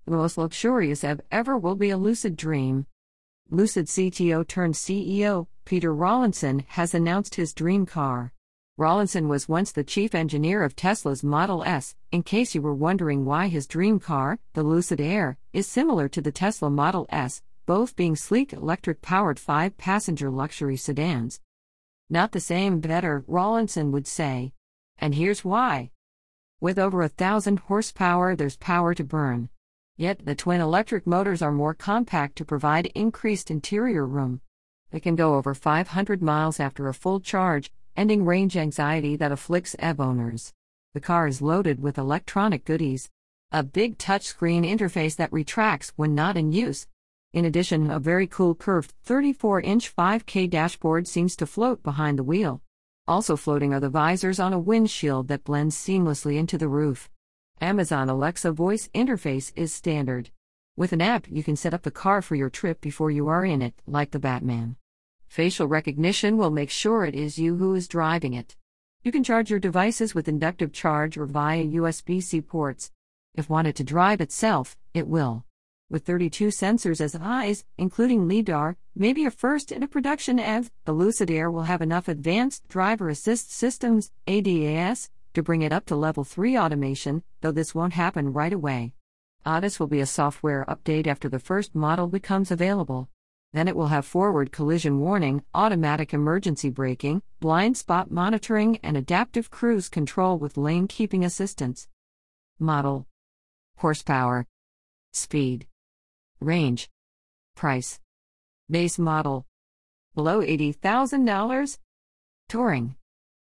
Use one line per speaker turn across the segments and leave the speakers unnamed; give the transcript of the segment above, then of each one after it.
The most luxurious EV ever will be a Lucid Dream. Lucid CTO turned CEO, Peter Rawlinson, has announced his dream car. Rawlinson was once the chief engineer of Tesla's Model S, in case you were wondering why his dream car, the Lucid Air, is similar to the Tesla Model S, both being sleek electric-powered 5-passenger luxury sedans. Not the same, better, Rawlinson would say. And here's why. With over 1,000 horsepower, there's power to burn. Yet, the twin electric motors are more compact to provide increased interior room. They can go over 500 miles after a full charge, ending range anxiety that afflicts EV owners. The car is loaded with electronic goodies. A big touchscreen interface that retracts when not in use. In addition, a very cool curved 34-inch 5K dashboard seems to float behind the wheel. Also floating are the visors on a windshield that blends seamlessly into the roof. Amazon Alexa voice interface is standard. With an app, you can set up the car for your trip before you are in it, like the Batman. Facial recognition will make sure it is you who is driving it. You can charge your devices with inductive charge or via USB-C ports. If wanted to drive itself, it will. With 32 sensors as eyes, including LiDAR, maybe a first in a production EV, the Lucid Air will have enough advanced driver assist systems, ADAS, to bring it up to level 3 automation, though this won't happen right away. ADAS will be a software update after the first model becomes available. Then it will have forward collision warning, automatic emergency braking, blind spot monitoring, and adaptive cruise control with lane keeping assistance. Model. Horsepower. Speed. Range. Price. Base model. Below $80,000. Touring.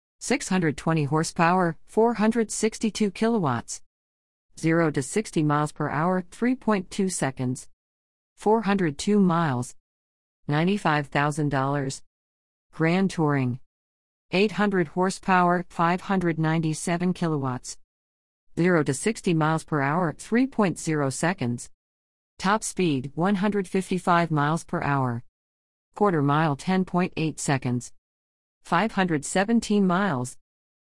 620 horsepower, 462 kilowatts. 0 to 60 miles per hour, 3.2 seconds. 402 miles. $95,000. Grand Touring. 800 horsepower, 597 kilowatts. 0 to 60 miles per hour, 3.0 seconds. Top speed, 155 miles per hour. Quarter mile, 10.8 seconds. 517 miles.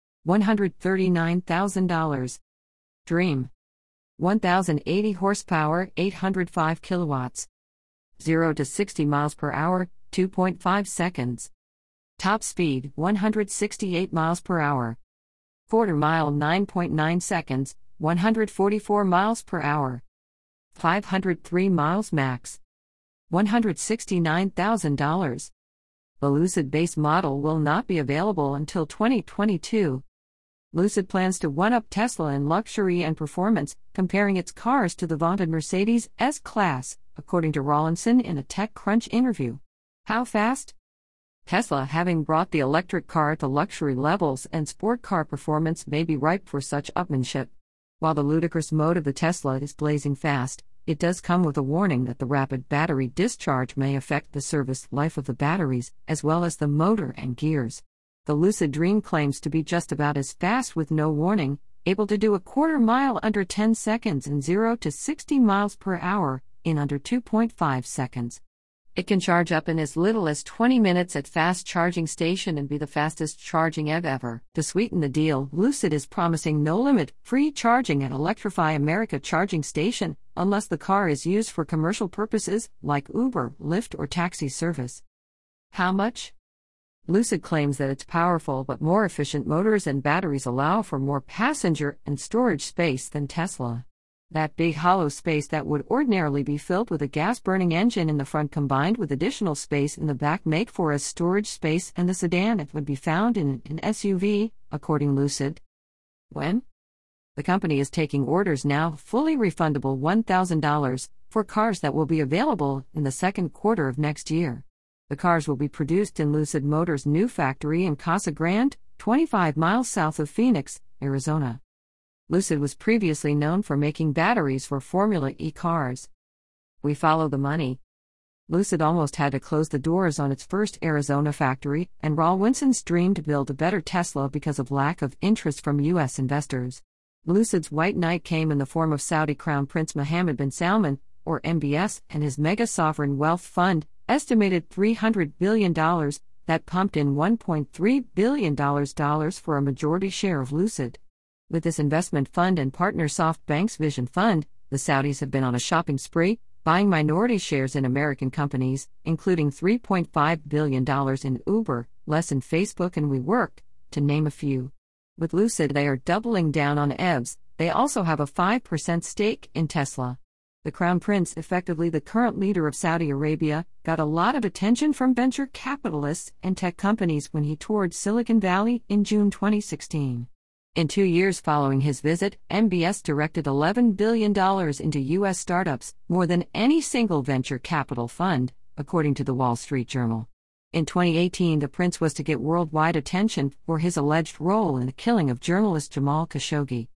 $139,000. Dream. 1,080 horsepower, 805 kilowatts. 0 to 60 miles per hour, 2.5 seconds. Top speed, 168 miles per hour. Quarter mile, 9.9 seconds, 144 miles per hour. 503 miles max. $169,000. The Lucid base model will not be available until 2022. Lucid plans to one-up Tesla in luxury and performance, comparing its cars to the vaunted Mercedes S-Class, according to Rawlinson in a TechCrunch interview. How fast? Tesla, having brought the electric car to luxury levels and sport car performance, may be ripe for such upmanship. While the ludicrous mode of the Tesla is blazing fast, it does come with a warning that the rapid battery discharge may affect the service life of the batteries, as well as the motor and gears. The Lucid Dream claims to be just about as fast with no warning, able to do a quarter mile under 10 seconds and 0 to 60 miles per hour in under 2.5 seconds. It can charge up in as little as 20 minutes at fast charging station and be the fastest charging EV ever. To sweeten the deal, Lucid is promising no-limit, free charging at Electrify America charging station, unless the car is used for commercial purposes, like Uber, Lyft or taxi service. How much? Lucid claims that its powerful but more efficient motors and batteries allow for more passenger and storage space than Tesla. That big hollow space that would ordinarily be filled with a gas-burning engine in the front combined with additional space in the back make for as storage space in the sedan it would be found in an SUV, according Lucid. When? The company is taking orders now, fully refundable $1,000, for cars that will be available in the second quarter of next year. The cars will be produced in Lucid Motors' new factory in Casa Grande, 25 miles south of Phoenix, Arizona. Lucid was previously known for making batteries for Formula E cars. We follow the money. Lucid almost had to close the doors on its first Arizona factory, and Rawlinson's dream to build a better Tesla because of lack of interest from U.S. investors. Lucid's white knight came in the form of Saudi Crown Prince Mohammed bin Salman, or MBS, and his mega sovereign wealth fund, estimated $300 billion, that pumped in $1.3 billion for a majority share of Lucid. With this investment fund and partner SoftBank's Vision Fund, The Saudis have been on a shopping spree, buying minority shares in American companies, including $3.5 billion in Uber, less in Facebook and WeWork, to name a few. With Lucid, they are doubling down on EVs. They also have a 5% stake in Tesla. The Crown Prince, effectively the current leader of Saudi Arabia, got a lot of attention from venture capitalists and tech companies when he toured Silicon Valley in June 2016. In 2 years following his visit, MBS directed $11 billion into U.S. startups, more than any single venture capital fund, according to the Wall Street Journal. In 2018, the prince was to get worldwide attention for his alleged role in the killing of journalist Jamal Khashoggi.